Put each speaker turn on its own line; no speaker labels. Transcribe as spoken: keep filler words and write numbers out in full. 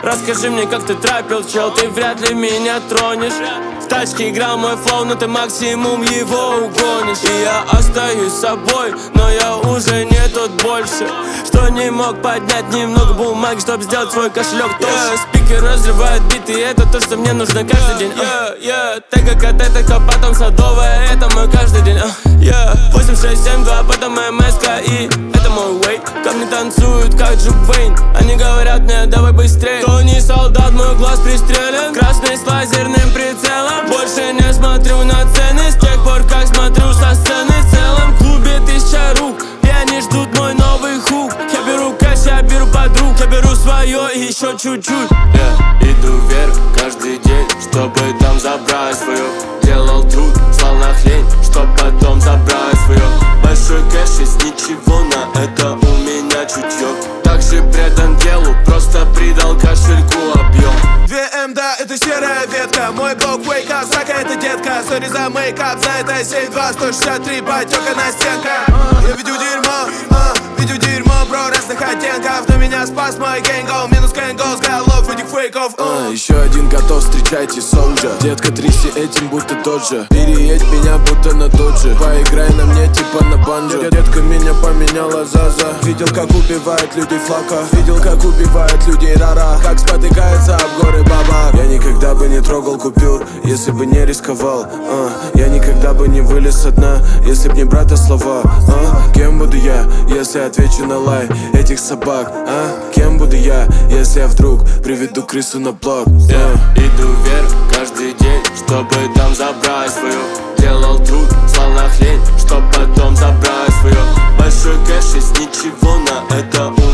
Расскажи мне, как ты трапил, чел, ты вряд ли меня тронешь. В тачке играл мой флоу, но ты максимум его угонишь. И я остаюсь собой, но я уже не тот больше, что не мог поднять немного бумаги, чтобы сделать свой кошелек толще. yeah, Спикер разрывает биты, это то, что мне нужно каждый день. yeah, yeah. Тега, катетека, потом садовая, это мой каждый день. uh, yeah. восемь шесть семь два, потом МСК, и это мой вей. Ко мне танцуют, как Джуб Вейн. Они говорят мне, давай быстрей. Тони солдат, мой глаз пристрелен, красный с лазерным прицелом. Больше не смотрю на цены, с тех пор, как смотрю со сцены. В целом в клубе тысяча рук, и они ждут мой новый хук. Я беру кэш, я беру подруг, я беру свое и еще чуть-чуть. yeah. Иду вверх каждый день, чтобы там забрать свое. Делал труд, слал на хрень, чтоб потом забрать свое. Большой кэш из ничего, на это у меня чутье. Также предан делу, просто придал кошельку объем.
Две эм, да, это серая ветка. Мой блок wake up, срака, это детка. Сори за мейкап, за это семь два сто шестьдесят три, потека на стенках. Я видю дерьмо, а, видю дерьмо, бро, разных оттенков. Но меня спас мой гэнгл, минус гэнгл, с голов этих фейков.
а, Еще один готов, встречайте солджа. Детка, тряси этим, будто тот же. Переедь меня, будто на тот же. Поиграй на мне, типа на банджо. Детка меня поменяла Заза. Видел, как убивает людей флака. Видел, как убивает людей рара. Как спотыкается об горы бабак. Я никогда бы не трогал купюр, если бы не рисковал. а, Я никогда бы не вылез со дна, если б не брата слова. а, Кем буду я, если отвечу на лай этих собак? а, Кем буду я, если я вдруг приведу крысу на блок?
yeah. Иду вверх каждый день, чтобы там забрать свое. Делал труд, слал на хрень, чтоб потом забрать свое. Большой кэш из ничего, на это у